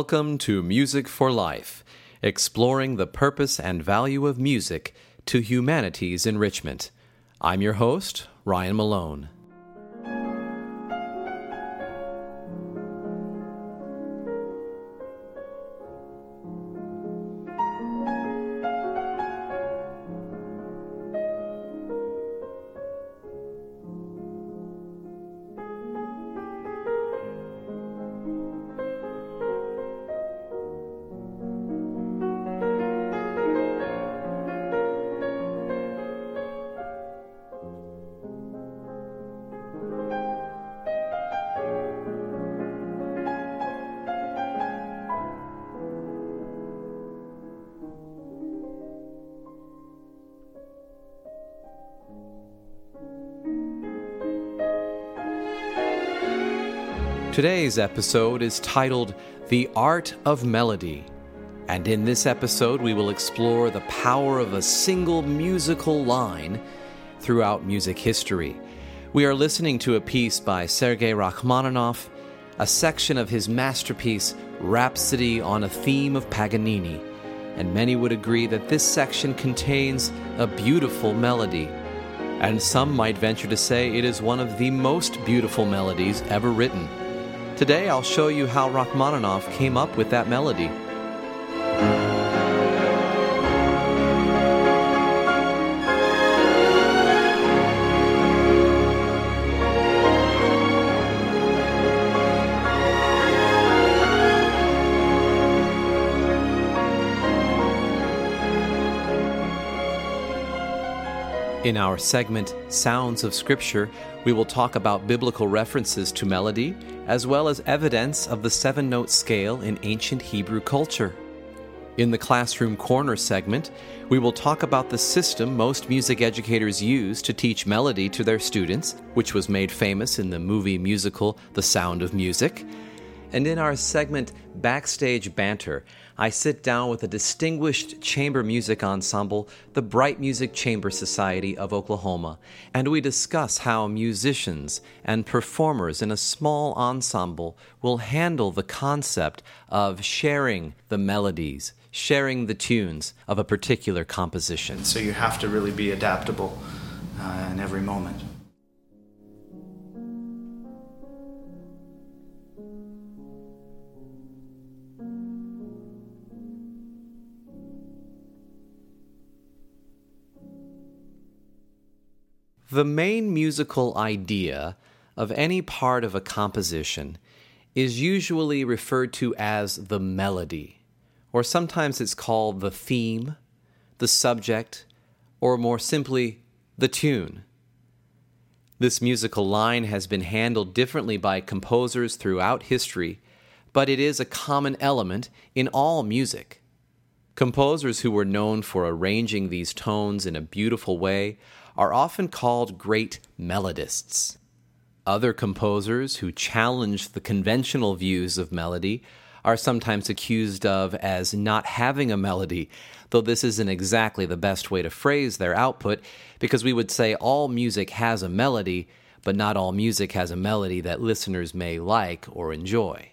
Welcome to Music for Life, exploring the purpose and value of music to humanity's enrichment. I'm your host, Ryan Malone. Today's episode is titled The Art of Melody, and in this episode we will explore the power of a single musical line throughout music history. We are listening to a piece by Sergei Rachmaninoff, a section of his masterpiece Rhapsody on a Theme of Paganini, and many would agree that this section contains a beautiful melody, and some might venture to say it is one of the most beautiful melodies ever written. Today, I'll show you how Rachmaninoff came up with that melody. In our segment, Sounds of Scripture, we will talk about biblical references to melody, as well as evidence of the 7-note scale in ancient Hebrew culture. In the Classroom Corner segment, we will talk about the system most music educators use to teach melody to their students, which was made famous in the movie musical The Sound of Music. And in our segment, Backstage Banter, I sit down with a distinguished chamber music ensemble, the Bright Music Chamber Society of Oklahoma, and we discuss how musicians and performers in a small ensemble will handle the concept of sharing the melodies, sharing the tunes of a particular composition. So you have to really be adaptable in every moment. The main musical idea of any part of a composition is usually referred to as the melody, or sometimes it's called the theme, the subject, or more simply, the tune. This musical line has been handled differently by composers throughout history, but it is a common element in all music. Composers who were known for arranging these tones in a beautiful way are often called great melodists. Other composers who challenge the conventional views of melody are sometimes accused of as not having a melody, though this isn't exactly the best way to phrase their output, because we would say all music has a melody, but not all music has a melody that listeners may like or enjoy.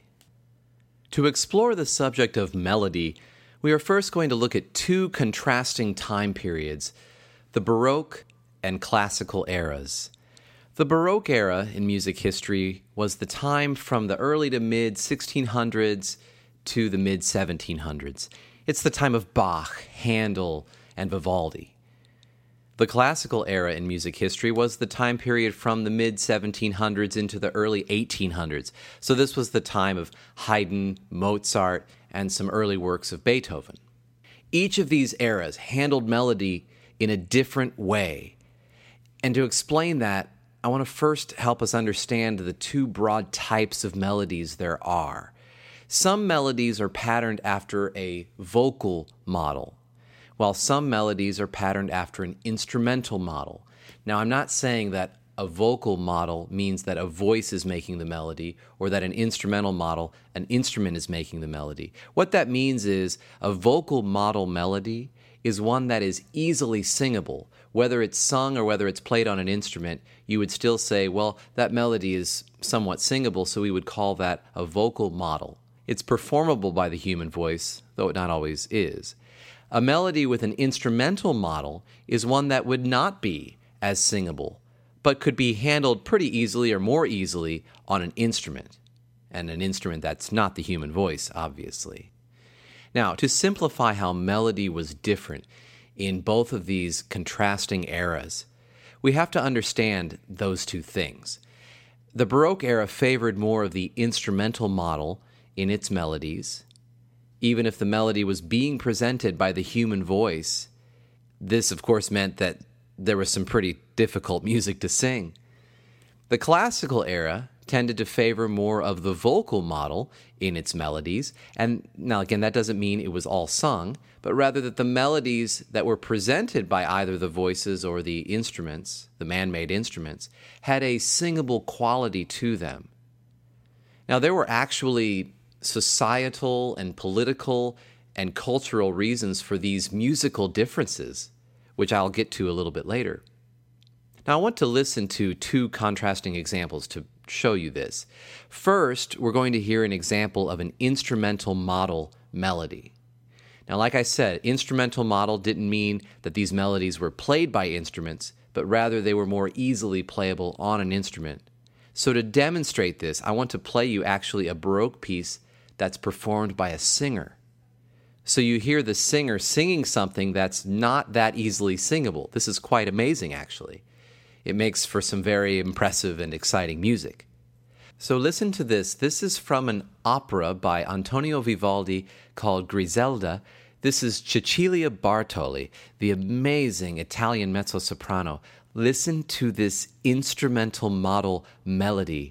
To explore the subject of melody, we are first going to look at two contrasting time periods, the Baroque and Classical eras. The Baroque era in music history was the time from the early to mid-1600s to the mid-1700s. It's the time of Bach, Handel, and Vivaldi. The Classical era in music history was the time period from the mid-1700s into the early 1800s. So this was the time of Haydn, Mozart, and some early works of Beethoven. Each of these eras handled melody in a different way. And to explain that, I want to first help us understand the two broad types of melodies there are. Some melodies are patterned after a vocal model, while some melodies are patterned after an instrumental model. Now, I'm not saying that a vocal model means that a voice is making the melody, or that an instrumental model, an instrument is making the melody. What that means is a vocal model melody is one that is easily singable. Whether it's sung or whether it's played on an instrument, you would still say, well, that melody is somewhat singable, so we would call that a vocal model. It's performable by the human voice, though it not always is. A melody with an instrumental model is one that would not be as singable, but could be handled pretty easily or more easily on an instrument, and an instrument that's not the human voice, obviously. Now, to simplify how melody was different in both of these contrasting eras, we have to understand those two things. The Baroque era favored more of the instrumental model in its melodies. Even if the melody was being presented by the human voice, this, of course, meant that there was some pretty difficult music to sing. The Classical era tended to favor more of the vocal model in its melodies, and now again, that doesn't mean it was all sung, but rather that the melodies that were presented by either the voices or the instruments, the man-made instruments, had a singable quality to them. Now, there were actually societal and political and cultural reasons for these musical differences, which I'll get to a little bit later. Now, I want to listen to two contrasting examples to show you this. First, we're going to hear an example of an instrumental model melody. Now, like I said, instrumental model didn't mean that these melodies were played by instruments, but rather they were more easily playable on an instrument. So to demonstrate this, I want to play you actually a Baroque piece that's performed by a singer. So you hear the singer singing something that's not that easily singable. This is quite amazing, actually. It makes for some very impressive and exciting music. So listen to this. This is from an opera by Antonio Vivaldi called Griselda. This is Cecilia Bartoli, the amazing Italian mezzo-soprano. Listen to this instrumental model melody.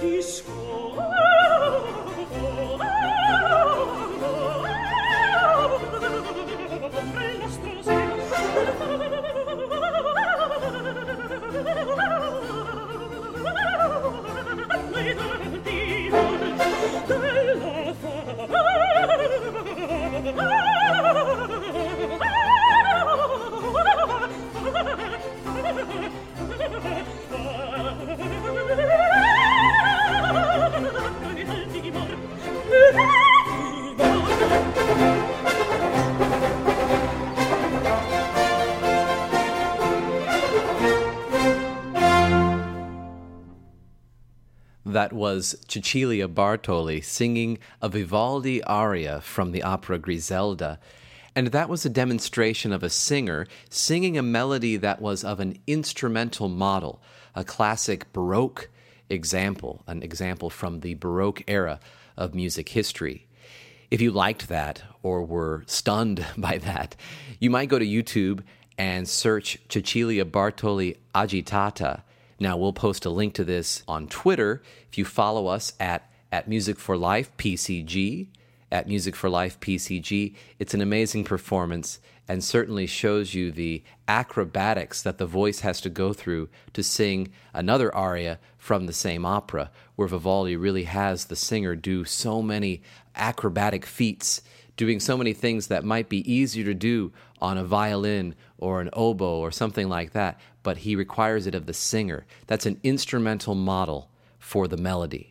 That was Cecilia Bartoli singing a Vivaldi aria from the opera Griselda. And that was a demonstration of a singer singing a melody that was of an instrumental model, a classic Baroque example, an example from the Baroque era of music history. If you liked that or were stunned by that, you might go to YouTube and search Cecilia Bartoli Agitata. Now, we'll post a link to this on Twitter. If you follow us at Music for Life PCG, at Music for Life PCG, it's an amazing performance and certainly shows you the acrobatics that the voice has to go through to sing another aria from the same opera, where Vivaldi really has the singer do so many acrobatic feats, doing so many things that might be easier to do on a violin or an oboe or something like that, but he requires it of the singer. That's an instrumental model for the melody.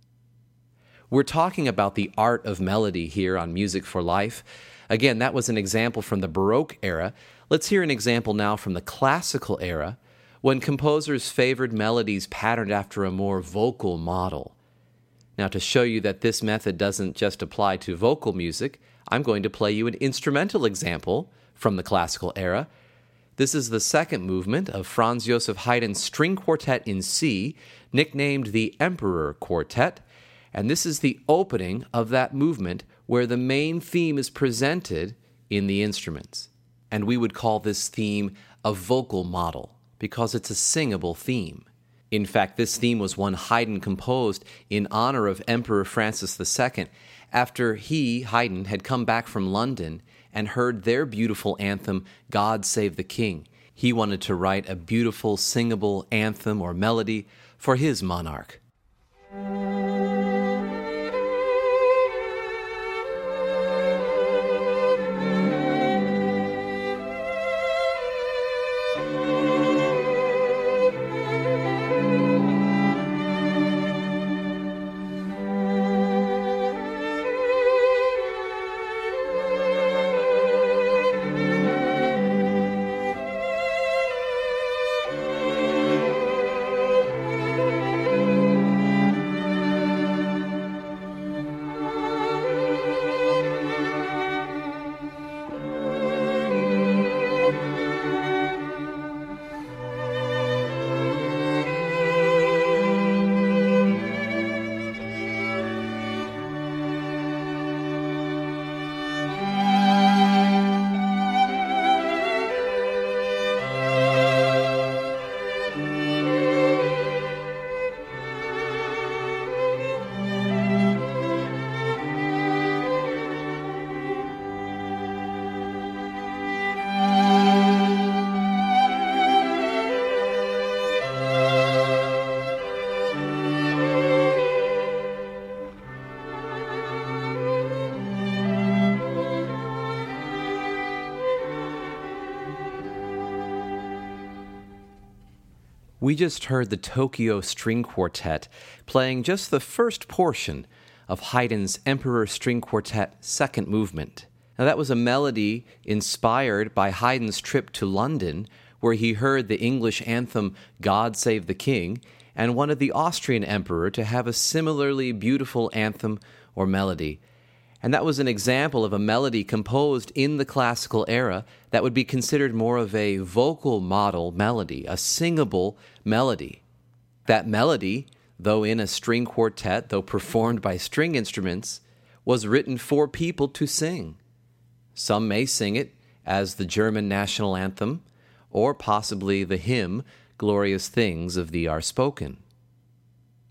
We're talking about the art of melody here on Music for Life. Again, that was an example from the Baroque era. Let's hear an example now from the classical era, when composers favored melodies patterned after a more vocal model. Now, to show you that this method doesn't just apply to vocal music, I'm going to play you an instrumental example from the classical era. This is the second movement of Franz Joseph Haydn's String Quartet in C, nicknamed the Emperor Quartet, and this is the opening of that movement where the main theme is presented in the instruments. And we would call this theme a vocal model because it's a singable theme. In fact, this theme was one Haydn composed in honor of Emperor Francis II after he, Haydn, had come back from London and heard their beautiful anthem, God Save the King. He wanted to write a beautiful, singable anthem or melody for his monarch. We just heard the Tokyo String Quartet playing just the first portion of Haydn's Emperor String Quartet second movement. Now that was a melody inspired by Haydn's trip to London, where he heard the English anthem God Save the King and wanted the Austrian emperor to have a similarly beautiful anthem or melody. And that was an example of a melody composed in the classical era that would be considered more of a vocal model melody, a singable melody. That melody, though in a string quartet, though performed by string instruments, was written for people to sing. Some may sing it as the German national anthem, or possibly the hymn, Glorious Things of Thee Are Spoken.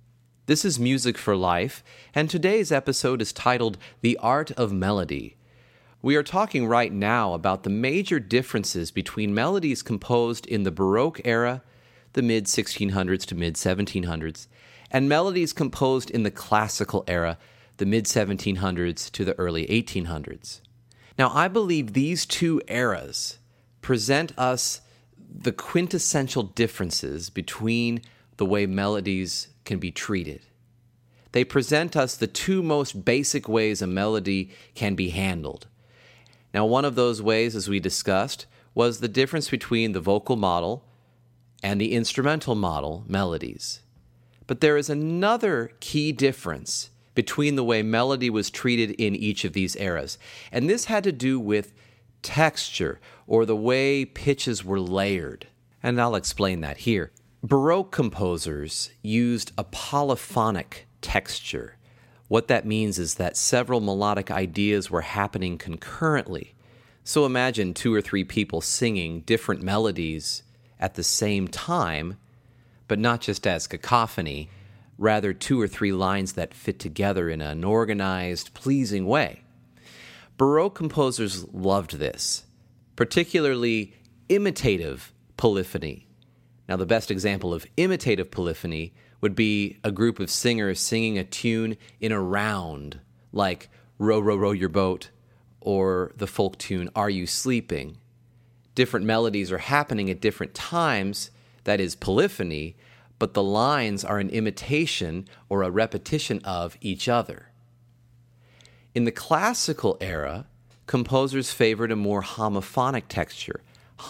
This is Music for Life, and today's episode is titled The Art of Melody. We are talking right now about the major differences between melodies composed in the Baroque era, the mid-1600s to mid-1700s, and melodies composed in the Classical era, the mid-1700s to the early 1800s. Now, I believe these two eras present us the quintessential differences between the way melodies can be treated. They present us the two most basic ways a melody can be handled. Now, one of those ways, as we discussed, was the difference between the vocal model and the instrumental model melodies. But there is another key difference between the way melody was treated in each of these eras, and this had to do with texture, or the way pitches were layered. And I'll explain that here. Baroque composers used a polyphonic texture. What that means is that several melodic ideas were happening concurrently. So imagine 2 or 3 people singing different melodies at the same time, but not just as cacophony, rather 2 or 3 lines that fit together in an organized, pleasing way. Baroque composers loved this, particularly imitative polyphony. Now, the best example of imitative polyphony would be a group of singers singing a tune in a round, like Row, Row, Row Your Boat, or the folk tune Are You Sleeping? Different melodies are happening at different times, that is polyphony, but the lines are an imitation or a repetition of each other. In the Classical era, composers favored a more homophonic texture.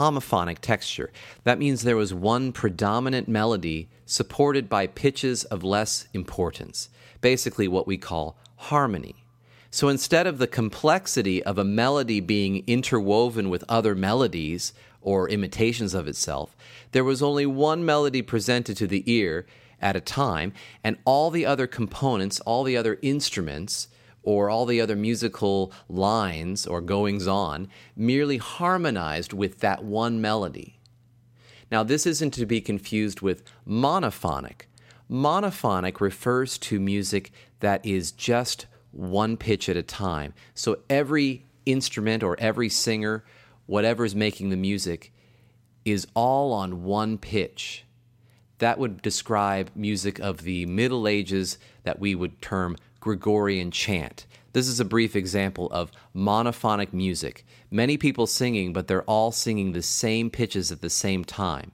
That means there was one predominant melody supported by pitches of less importance, basically what we call harmony. So instead of the complexity of a melody being interwoven with other melodies or imitations of itself, there was only one melody presented to the ear at a time, and all the other components, all the other instruments, or all the other musical lines or goings-on merely harmonized with that one melody. Now, this isn't to be confused with monophonic. Monophonic refers to music that is just one pitch at a time. So every instrument or every singer, whatever is making the music, is all on one pitch. That would describe music of the Middle Ages that we would term Gregorian chant. This is a brief example of monophonic music. Many people singing, but they're all singing the same pitches at the same time.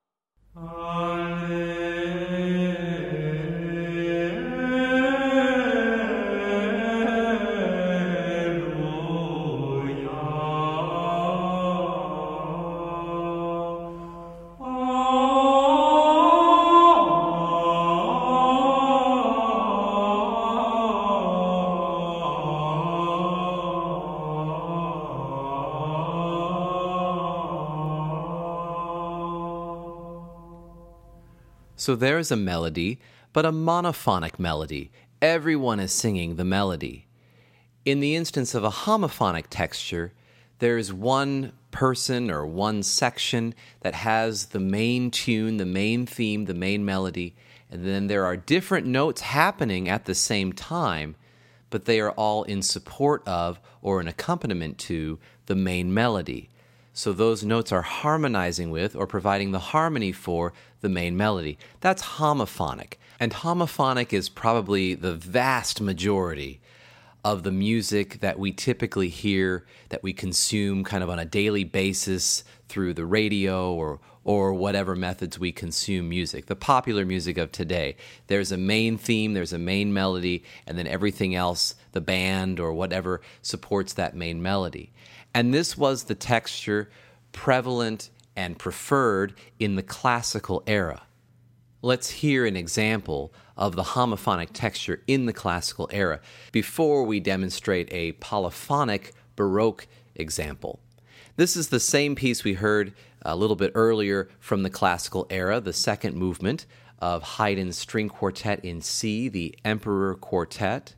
So there is a melody, but a monophonic melody. Everyone is singing the melody. In the instance of a homophonic texture, there is one person or one section that has the main tune, the main theme, the main melody, and then there are different notes happening at the same time, but they are all in support of or an accompaniment to the main melody. So those notes are harmonizing with or providing the harmony for the main melody. That's homophonic. And homophonic is probably the vast majority of the music that we typically hear, that we consume kind of on a daily basis through the radio or whatever methods we consume music. The popular music of today. There's a main theme, there's a main melody, and then everything else, the band or whatever, supports that main melody. And this was the texture prevalent and preferred in the Classical era. Let's hear an example of the homophonic texture in the Classical era before we demonstrate a polyphonic Baroque example. This is the same piece we heard a little bit earlier from the Classical era, the second movement of Haydn's String Quartet in C, the Emperor Quartet.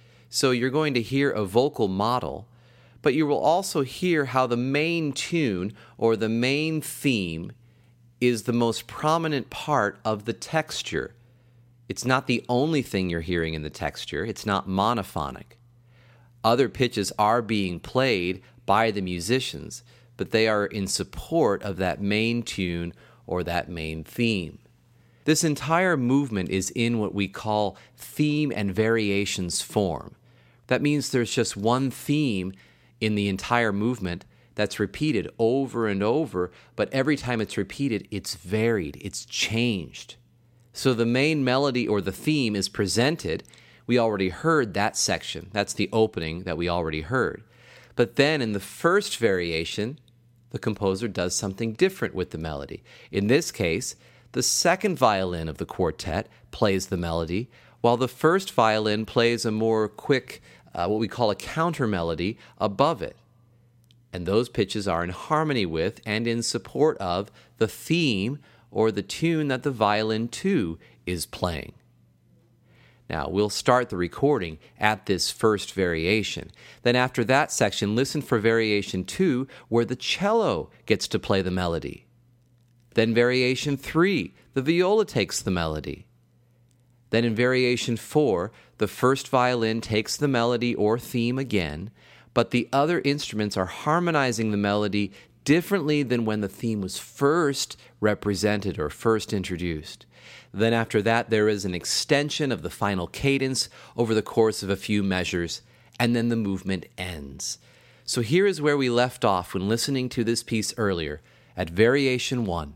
So you're going to hear a vocal model, but you will also hear how the main tune or the main theme is the most prominent part of the texture. It's not the only thing you're hearing in the texture. It's not monophonic. Other pitches are being played by the musicians, but they are in support of that main tune or that main theme. This entire movement is in what we call theme and variations form. That means there's just one theme in the entire movement that's repeated over and over, but every time it's repeated, it's varied, it's changed. So the main melody or the theme is presented. We already heard that section. That's the opening that we already heard. But then in the first variation, the composer does something different with the melody. In this case, the second violin of the quartet plays the melody, while the first violin plays a more quick, what we call a counter melody above it. And those pitches are in harmony with and in support of the theme or the tune that the violin too is playing. Now, we'll start the recording at this first variation. Then after that section, listen for variation 2, where the cello gets to play the melody. Then variation 3, the viola takes the melody. Then in variation 4, the first violin takes the melody or theme again, but the other instruments are harmonizing the melody differently than when the theme was first represented or first introduced. Then after that, there is an extension of the final cadence over the course of a few measures, and then the movement ends. So here is where we left off when listening to this piece earlier, at variation 1.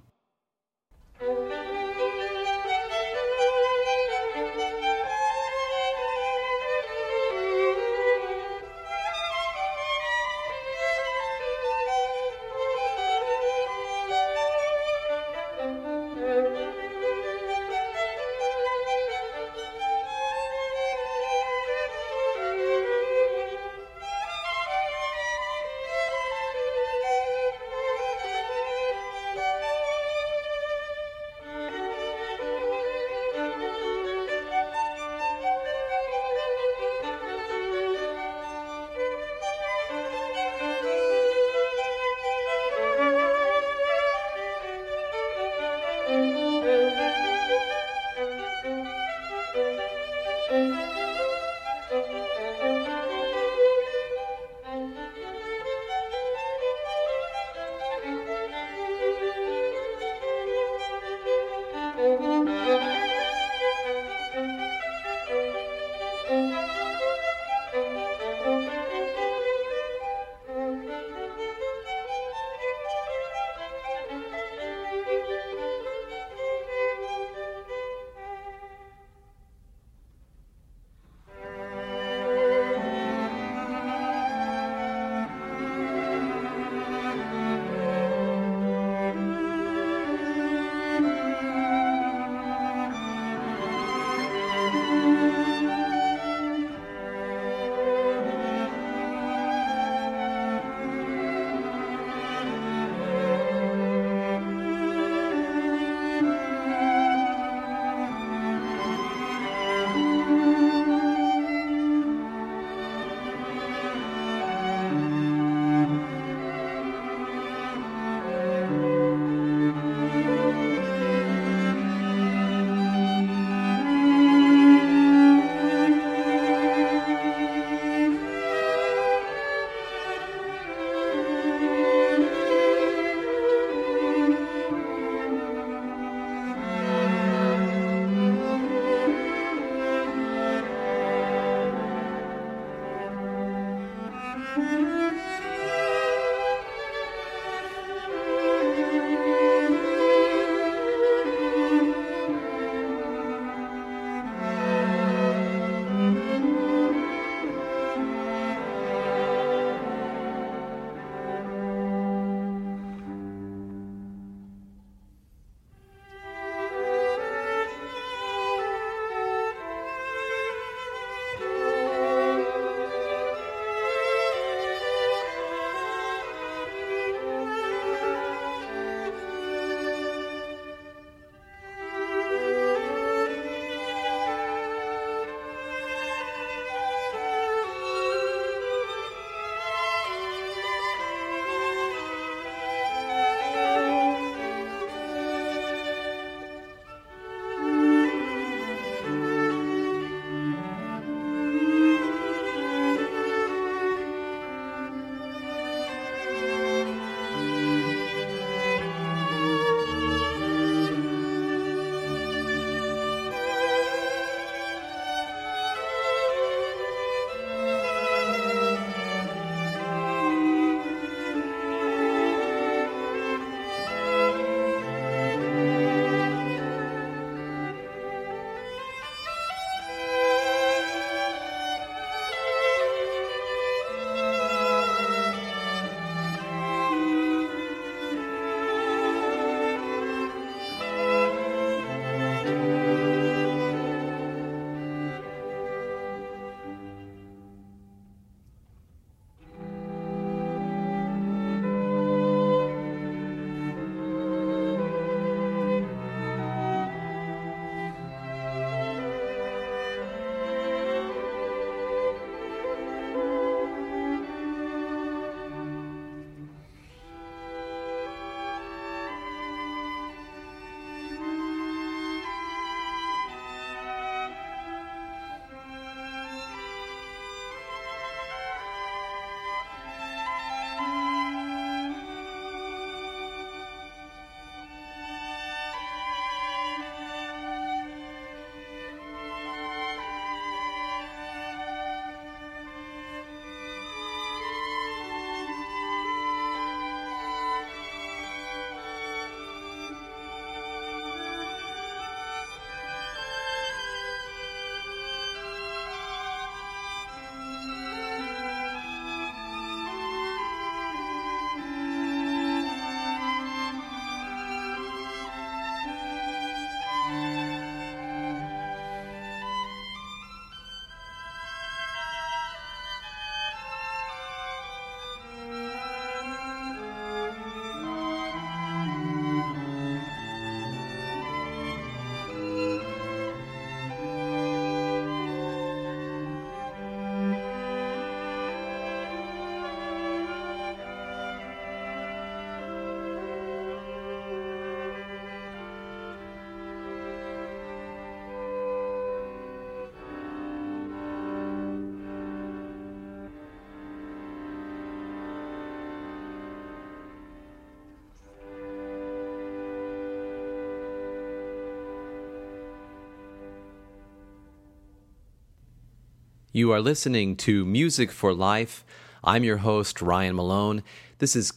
You are listening to Music for Life. I'm your host, Ryan Malone. This is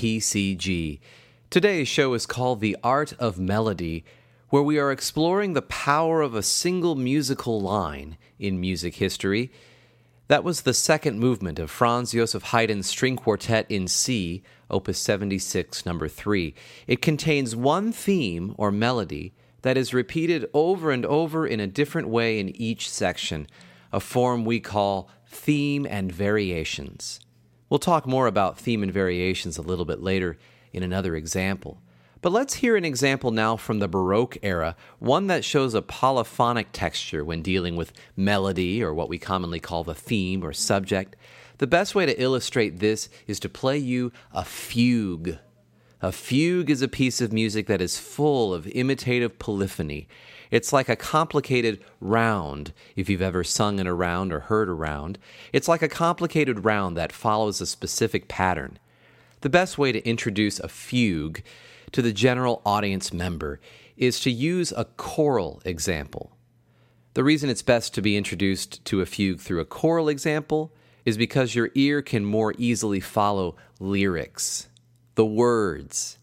KPCG. Today's show is called The Art of Melody, where we are exploring the power of a single musical line in music history. That was the second movement of Franz Joseph Haydn's String Quartet in C, Opus 76, number 3. It contains one theme or melody that is repeated over and over in a different way in each section, a form we call theme and variations. We'll talk more about theme and variations a little bit later in another example. But let's hear an example now from the Baroque era, one that shows a polyphonic texture when dealing with melody, or what we commonly call the theme or subject. The best way to illustrate this is to play you a fugue. A fugue is a piece of music that is full of imitative polyphony. It's like a complicated round, if you've ever sung in a round or heard a round. It's like a complicated round that follows a specific pattern. The best way to introduce a fugue to the general audience member is to use a choral example. The reason it's best to be introduced to a fugue through a choral example is because your ear can more easily follow lyrics, the words.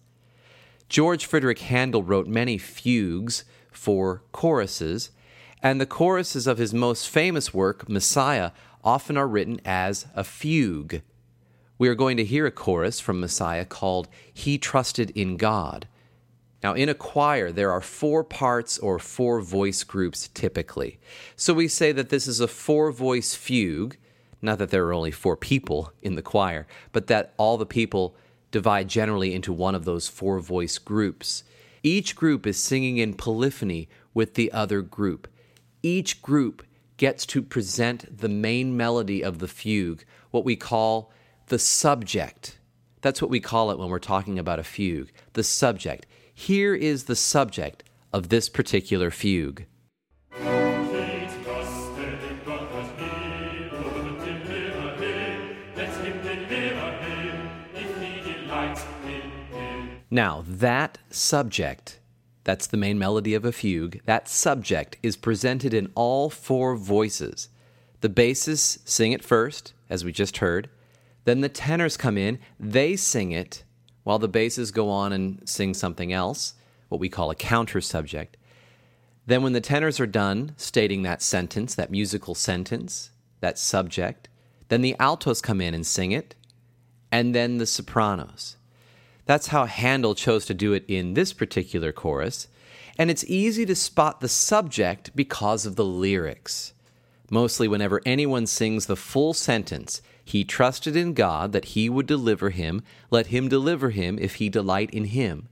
George Friedrich Handel wrote many fugues for choruses, and the choruses of his most famous work, Messiah, often are written as a fugue. We are going to hear a chorus from Messiah called He Trusted in God. Now, in a choir, there are 4 parts or 4 voice groups typically. So we say that this is a 4-voice fugue, not that there are only 4 people in the choir, but that all the people divide generally into one of those 4 voice groups. Each group is singing in polyphony with the other group. Each group gets to present the main melody of the fugue, what we call the subject. That's what we call it when we're talking about a fugue, the subject. Here is the subject of this particular fugue. Now, that subject, that's the main melody of a fugue, that subject is presented in all 4 voices. The basses sing it first, as we just heard. Then the tenors come in, they sing it, while the basses go on and sing something else, what we call a counter subject. Then when the tenors are done stating that sentence, that musical sentence, that subject, then the altos come in and sing it, and then the sopranos. That's how Handel chose to do it in this particular chorus, and it's easy to spot the subject because of the lyrics. Mostly whenever anyone sings the full sentence, he trusted in God that he would deliver him, let him deliver him if he delight in him.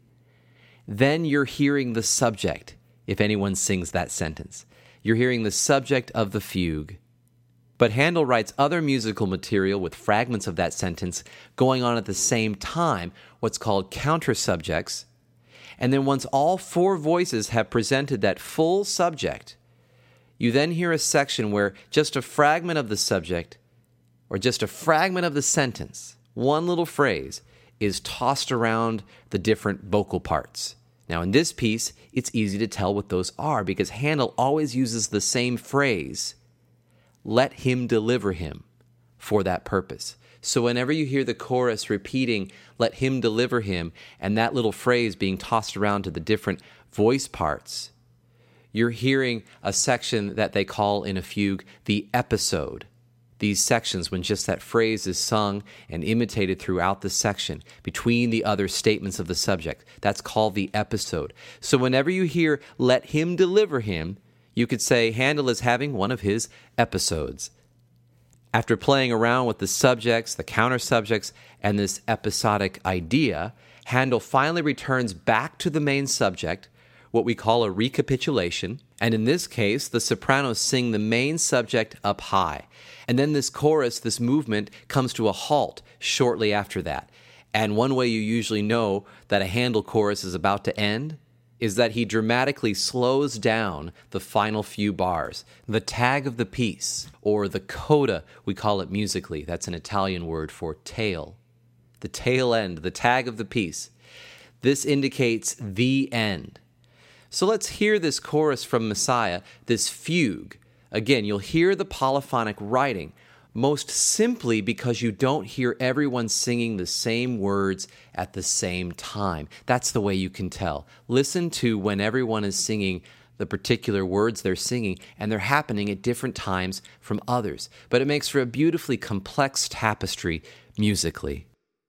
Then you're hearing the subject, if anyone sings that sentence. You're hearing the subject of the fugue. But Handel writes other musical material with fragments of that sentence going on at the same time, what's called counter subjects. And then once all 4 voices have presented that full subject, you then hear a section where just a fragment of the subject, or just a fragment of the sentence, one little phrase, is tossed around the different vocal parts. Now in this piece, it's easy to tell what those are because Handel always uses the same phrase, let him deliver him, for that purpose. So whenever you hear the chorus repeating, let him deliver him, and that little phrase being tossed around to the different voice parts, you're hearing a section that they call in a fugue the episode. These sections, when just that phrase is sung and imitated throughout the section between the other statements of the subject, that's called the episode. So whenever you hear, let him deliver him, you could say Handel is having one of his episodes. After playing around with the subjects, the counter subjects, and this episodic idea, Handel finally returns back to the main subject, what we call a recapitulation, and in this case, the sopranos sing the main subject up high. And then this chorus, this movement, comes to a halt shortly after that. And one way you usually know that a Handel chorus is about to end is that he dramatically slows down the final few bars. The tag of the piece, or the coda, we call it musically. That's an Italian word for tail. The tail end, the tag of the piece. This indicates the end. So let's hear this chorus from Messiah, this fugue, Again, you'll hear the polyphonic writing, most simply because you don't hear everyone singing the same words at the same time. That's the way you can tell. Listen to when everyone is singing the particular words they're singing, and they're happening at different times from others. But it makes for a beautifully complex tapestry musically.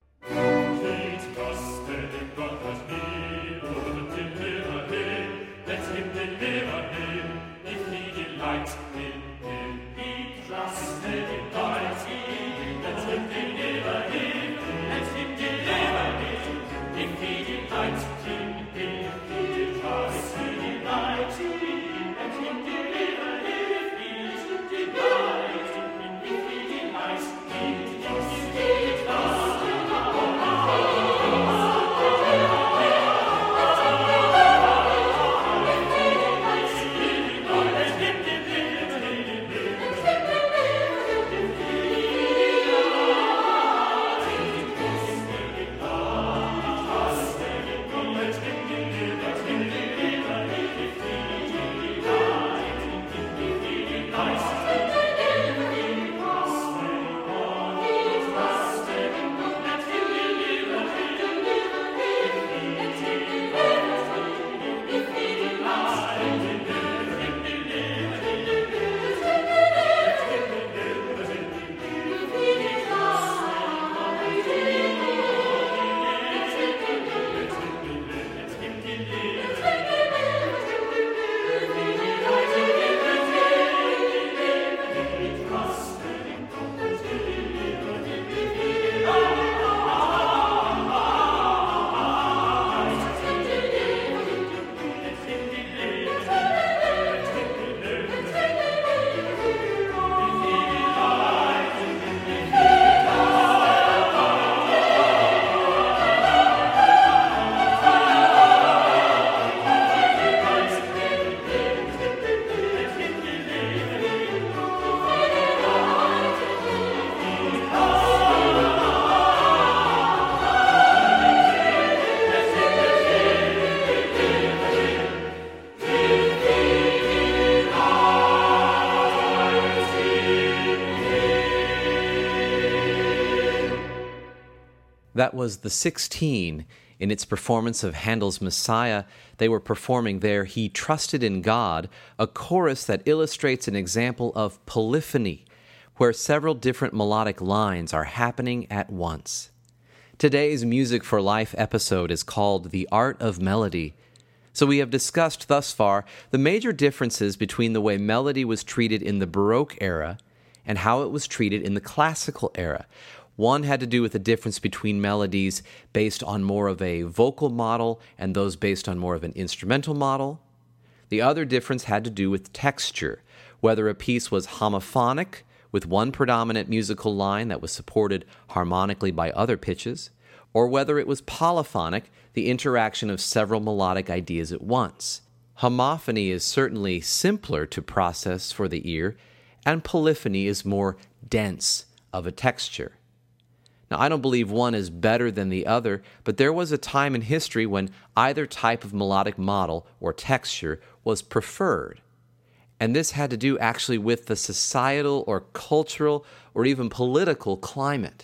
That was the 16 in its performance of Handel's Messiah. They were performing there, He Trusted in God, a chorus that illustrates an example of polyphony, where several different melodic lines are happening at once. Today's Music for Life episode is called The Art of Melody. So we have discussed thus far the major differences between the way melody was treated in the Baroque era and how it was treated in the Classical era. One had to do with the difference between melodies based on more of a vocal model and those based on more of an instrumental model. The other difference had to do with texture, whether a piece was homophonic, with one predominant musical line that was supported harmonically by other pitches, or whether it was polyphonic, the interaction of several melodic ideas at once. Homophony is certainly simpler to process for the ear, and polyphony is more dense of a texture. Now, I don't believe one is better than the other, but there was a time in history when either type of melodic model or texture was preferred. And this had to do actually with the societal or cultural or even political climate.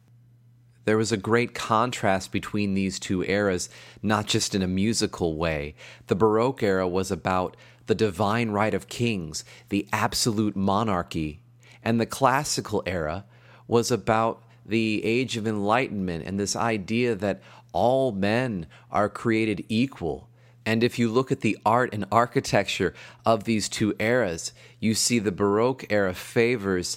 There was a great contrast between these two eras, not just in a musical way. The Baroque era was about the divine right of kings, the absolute monarchy, and the Classical era was about the Age of Enlightenment and this idea that all men are created equal. And if you look at the art and architecture of these two eras, you see the Baroque era favors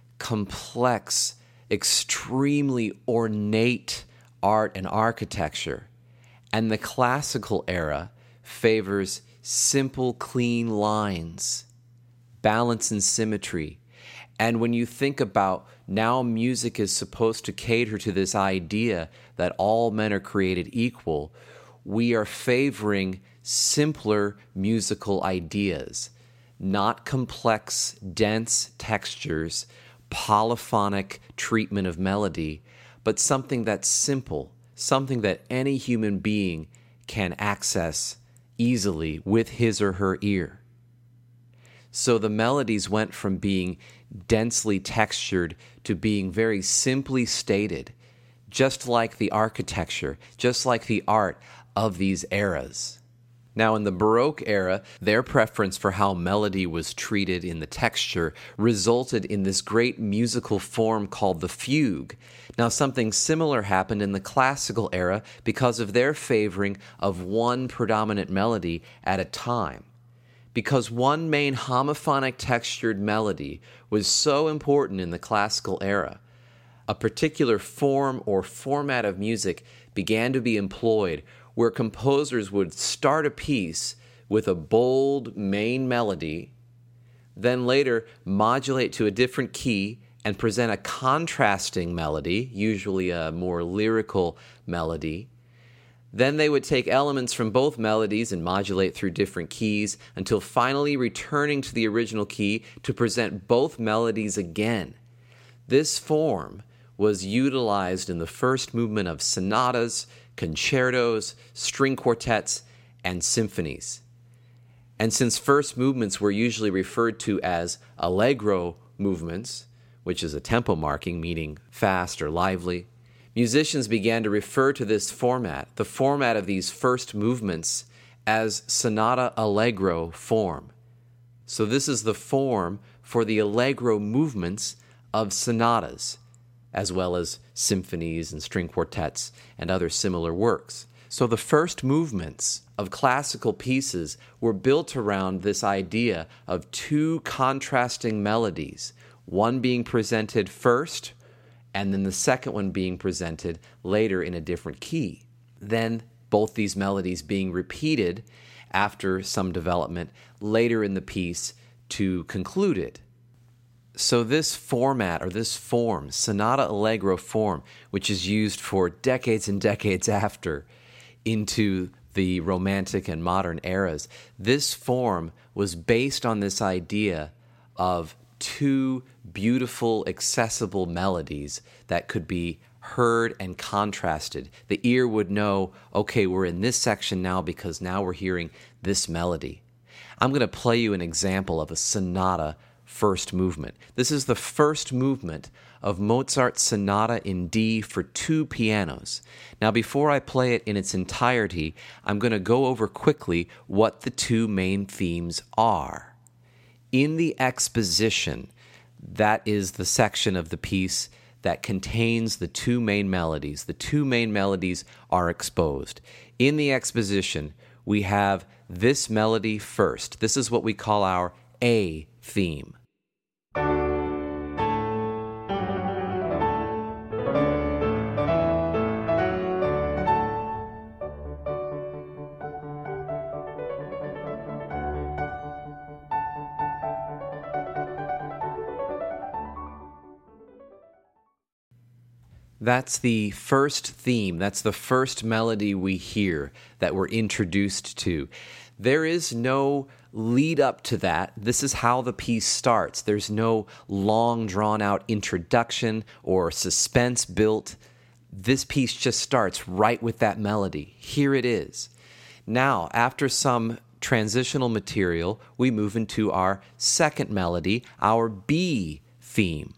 complex, extremely ornate art and architecture, and the Classical era favors simple, clean lines, balance and symmetry. And when you think about now music is supposed to cater to this idea that all men are created equal, we are favoring simpler musical ideas, not complex, dense textures, polyphonic treatment of melody, but something that's simple, something that any human being can access easily with his or her ear. So the melodies went from being densely textured to being very simply stated, just like the architecture, just like the art of these eras. Now, in the Baroque era, their preference for how melody was treated in the texture resulted in this great musical form called the fugue. Now, something similar happened in the classical era because of their favoring of one predominant melody at a time. Because one main homophonic textured melody was so important in the classical era, a particular form or format of music began to be employed where composers would start a piece with a bold main melody, then later modulate to a different key and present a contrasting melody, usually a more lyrical melody. Then they would take elements from both melodies and modulate through different keys until finally returning to the original key to present both melodies again. This form was utilized in the first movement of sonatas, concertos, string quartets, and symphonies. And since first movements were usually referred to as allegro movements, which is a tempo marking meaning fast or lively, musicians began to refer to this format, the format of these first movements, as sonata allegro form. So this is the form for the allegro movements of sonatas, as well as symphonies and string quartets and other similar works. So the first movements of classical pieces were built around this idea of two contrasting melodies, one being presented first, and then the second one being presented later in a different key. Then both these melodies being repeated after some development later in the piece to conclude it. So this format, or this form, sonata allegro form, which is used for decades and decades after into the Romantic and modern eras, this form was based on this idea of two beautiful, accessible melodies that could be heard and contrasted. The ear would know, okay, we're in this section now because now we're hearing this melody. I'm going to play you an example of a sonata first movement. This is the first movement of Mozart's Sonata in D for two pianos. Now, before I play it in its entirety, I'm going to go over quickly what the two main themes are. In the exposition, that is the section of the piece that contains the two main melodies. The two main melodies are exposed. In the exposition, we have this melody first. This is what we call our A theme. That's the first theme. That's the first melody we hear that we're introduced to. There is no lead up to that. This is how the piece starts. There's no long drawn-out introduction or suspense built. This piece just starts right with that melody. Here it is. Now, after some transitional material, we move into our second melody, our B theme.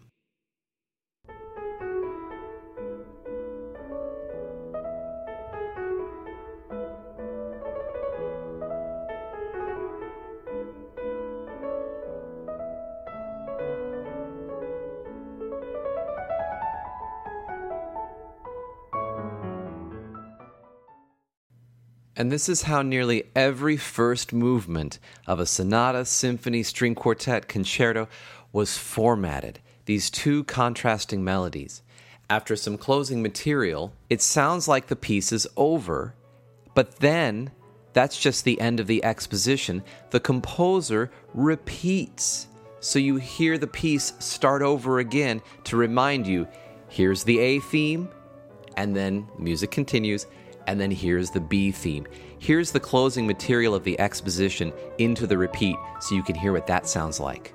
And this is how nearly every first movement of a sonata, symphony, string quartet, concerto was formatted. These two contrasting melodies. After some closing material, it sounds like the piece is over, but then that's just the end of the exposition. The composer repeats. So you hear the piece start over again to remind you, here's the A theme, and then music continues, and then here's the B theme. Here's the closing material of the exposition into the repeat so you can hear what that sounds like.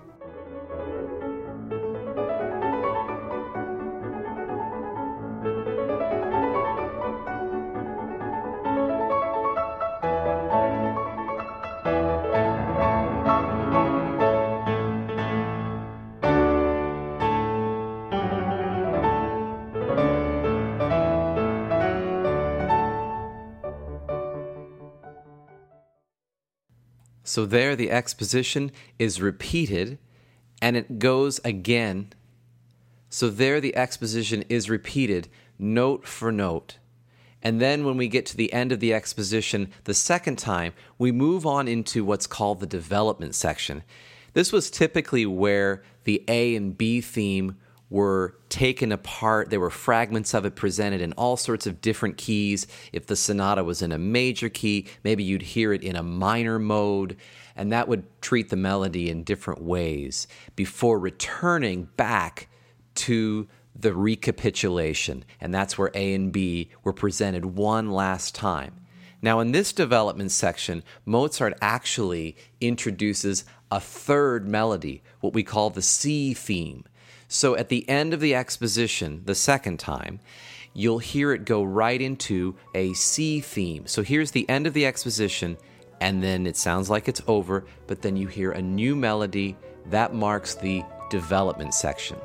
So there the exposition is repeated and it goes again. So there the exposition is repeated note for note. And then when we get to the end of the exposition the second time, we move on into what's called the development section. This was typically where the A and B theme were taken apart. There were fragments of it presented in all sorts of different keys. If the sonata was in a major key, maybe you'd hear it in a minor mode, and that would treat the melody in different ways before returning back to the recapitulation, and that's where A and B were presented one last time. Now, in this development section, Mozart actually introduces a third melody, what we call the C theme. So at the end of the exposition, the second time, you'll hear it go right into a C theme. So here's the end of the exposition, and then it sounds like it's over, but then you hear a new melody that marks the development section.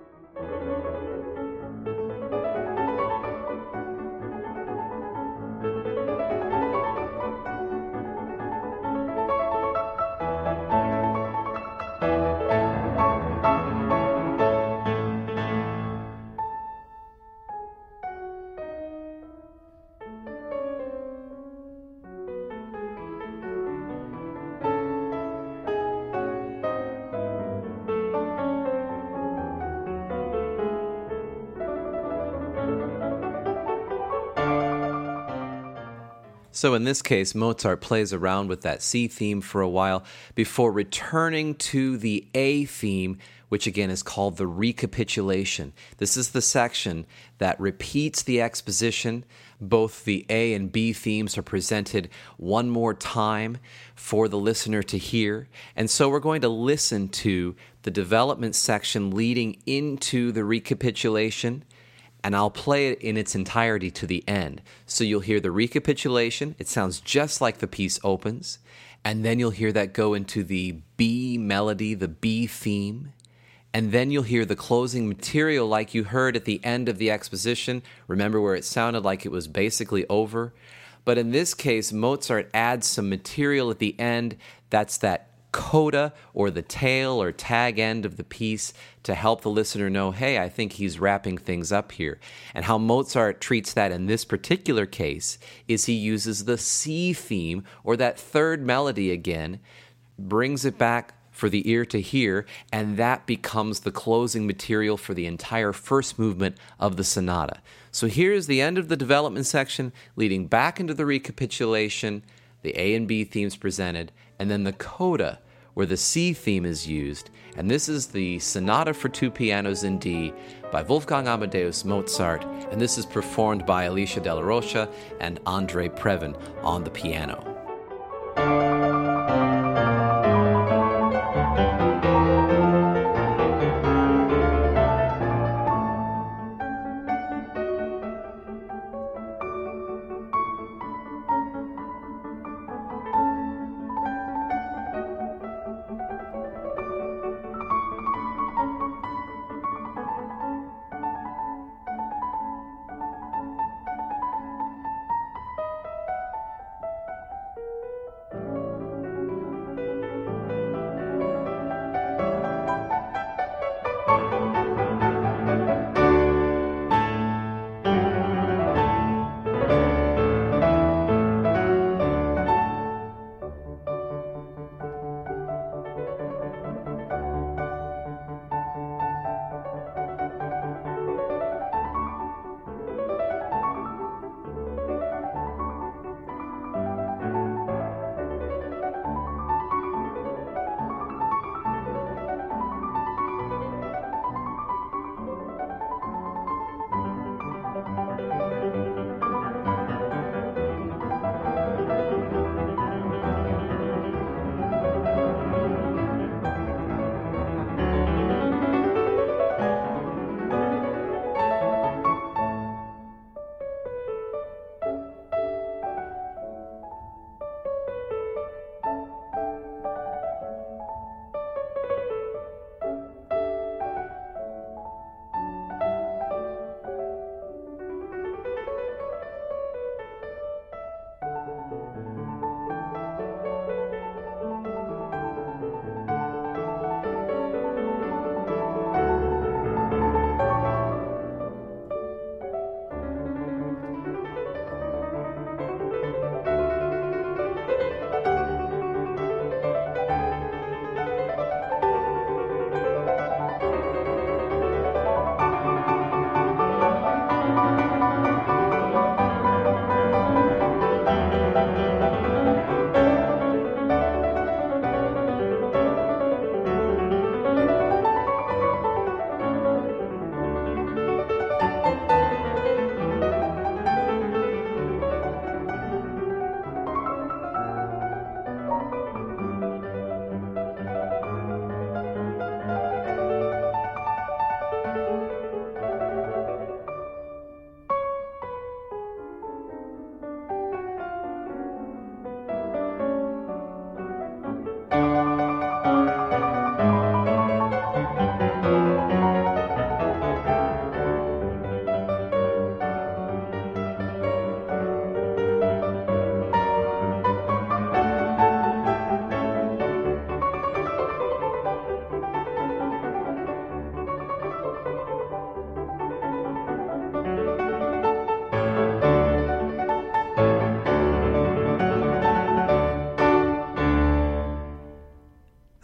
So in this case, Mozart plays around with that C theme for a while before returning to the A theme, which again is called the recapitulation. This is the section that repeats the exposition. Both the A and B themes are presented one more time for the listener to hear. And so we're going to listen to the development section leading into the recapitulation, and I'll play it in its entirety to the end. So you'll hear the recapitulation. It sounds just like the piece opens. And then you'll hear that go into the B melody, the B theme. And then you'll hear the closing material like you heard at the end of the exposition. Remember where it sounded like it was basically over? But in this case, Mozart adds some material at the end. That's that coda, or the tail or tag end of the piece, to help the listener know, hey, I think he's wrapping things up here. And how Mozart treats that in this particular case is he uses the C theme, or that third melody again, brings it back for the ear to hear, and that becomes the closing material for the entire first movement of the sonata. So here's the end of the development section, leading back into the recapitulation, the A and B themes presented, and then the coda, where the C theme is used. And this is the Sonata for Two Pianos in D by Wolfgang Amadeus Mozart, and this is performed by Alicia Della Rocha and Andre Previn on the piano.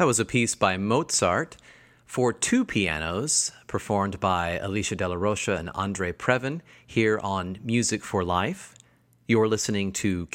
That was a piece by Mozart for two pianos, performed by Alicia De La Rocha and Andre Previn here on Music for Life. You're listening to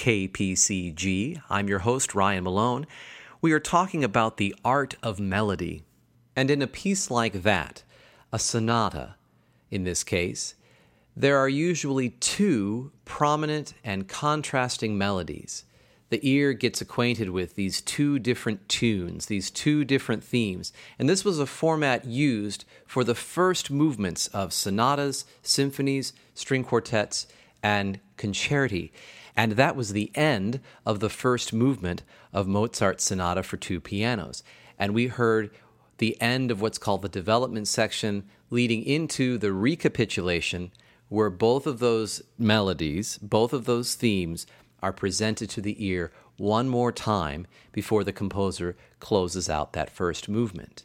KPCG. I'm your host, Ryan Malone. We are talking about the art of melody. And in a piece like that, a sonata in this case, there are usually two prominent and contrasting melodies. The ear gets acquainted with these two different tunes, these two different themes. And this was a format used for the first movements of sonatas, symphonies, string quartets, and concerti. And that was the end of the first movement of Mozart's Sonata for Two Pianos. And we heard the end of what's called the development section leading into the recapitulation, where both of those melodies, both of those themes, are presented to the ear one more time before the composer closes out that first movement.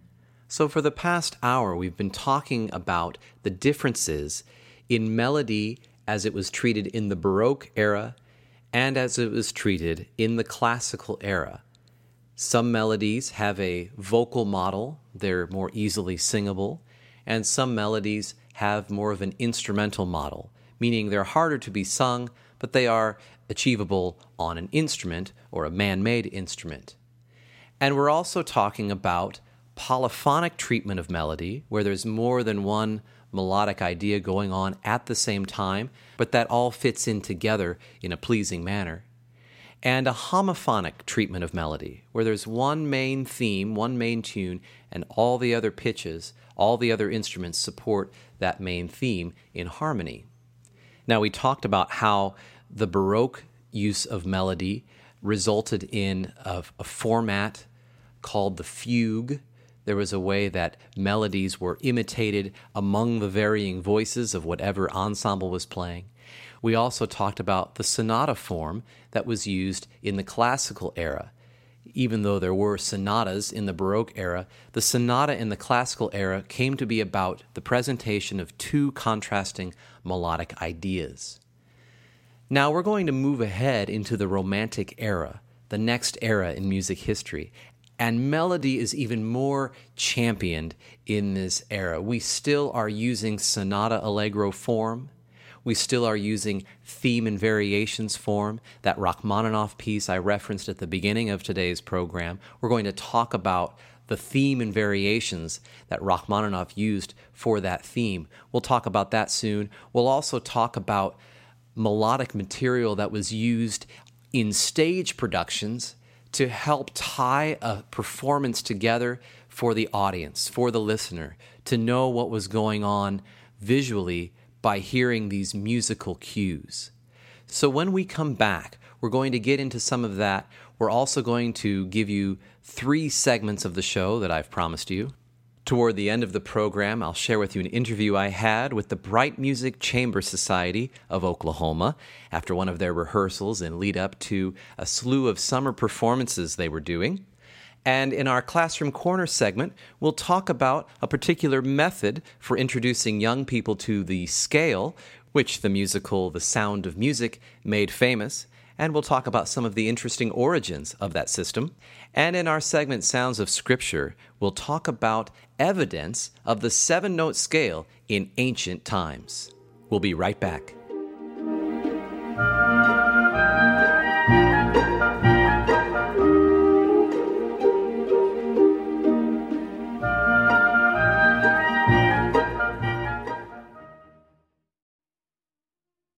So for the past hour, we've been talking about the differences in melody as it was treated in the Baroque era and as it was treated in the classical era. Some melodies have a vocal model, they're more easily singable, and some melodies have more of an instrumental model, meaning they're harder to be sung, but they are achievable on an instrument or a man-made instrument. And we're also talking about polyphonic treatment of melody, where there's more than one melodic idea going on at the same time, but that all fits in together in a pleasing manner. And a homophonic treatment of melody, where there's one main theme, one main tune, and all the other pitches, all the other instruments support that main theme in harmony. Now, we talked about how the Baroque use of melody resulted in a format called the fugue. There was a way that melodies were imitated among the varying voices of whatever ensemble was playing. We also talked about the sonata form that was used in the classical era. Even though there were sonatas in the Baroque era, the sonata in the classical era came to be about the presentation of two contrasting melodic ideas. Now we're going to move ahead into the Romantic era, the next era in music history, and melody is even more championed in this era. We still are using sonata allegro form. We still are using theme and variations form, that Rachmaninoff piece I referenced at the beginning of today's program. We're going to talk about the theme and variations that Rachmaninoff used for that theme. We'll talk about that soon. We'll also talk about melodic material that was used in stage productions to help tie a performance together for the audience, for the listener, to know what was going on visually by hearing these musical cues. So when we come back, we're going to get into some of that. We're also going to give you 3 segments of the show that I've promised you. Toward the end of the program, I'll share with you an interview I had with the Bright Music Chamber Society of Oklahoma after one of their rehearsals and lead up to a slew of summer performances they were doing. And in our Classroom Corner segment, we'll talk about a particular method for introducing young people to the scale, which the musical The Sound of Music made famous. And we'll talk about some of the interesting origins of that system. And in our segment Sounds of Scripture, we'll talk about evidence of the 7-note scale in ancient times. We'll be right back.